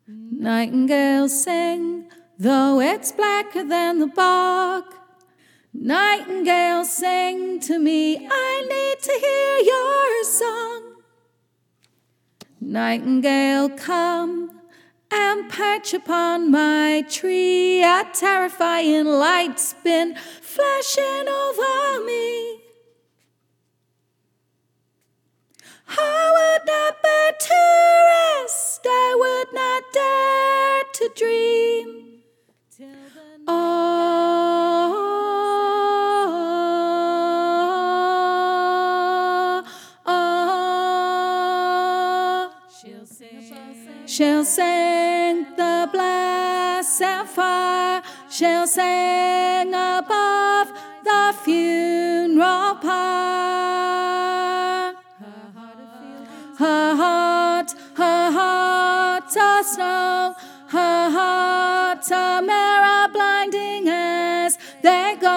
Nightingales sing, though it's blacker than the bog. Nightingales sing to me, I need to hear your song. Nightingale, come and perch upon my tree. A terrifying light's been flashing over me. I would not bear to rest, I would not dare to dream. She'll sing the blessed fire, she'll sing above the funeral pyre. Her heart a snow, her heart a mirror blinding as they go.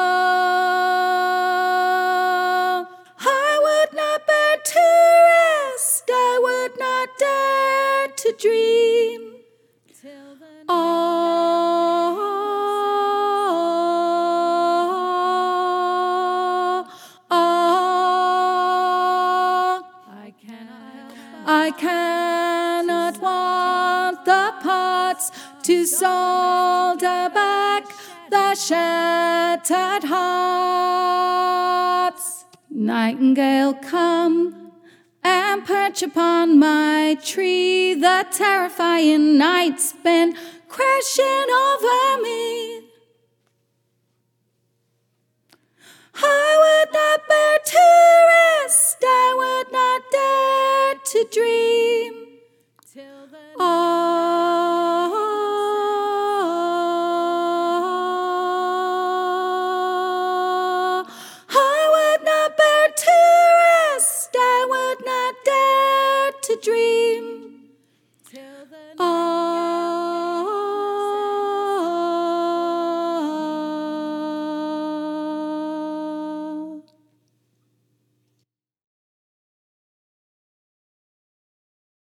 I would not bear to rest, I would not dare to dream. I cannot want the pots to solder back the shattered hearts. Nightingale, come and perch upon my tree. The terrifying night's been crashing over me. I would not bear to rest, I would not dare to dream. I would not bear to rest, I would not dare to dream.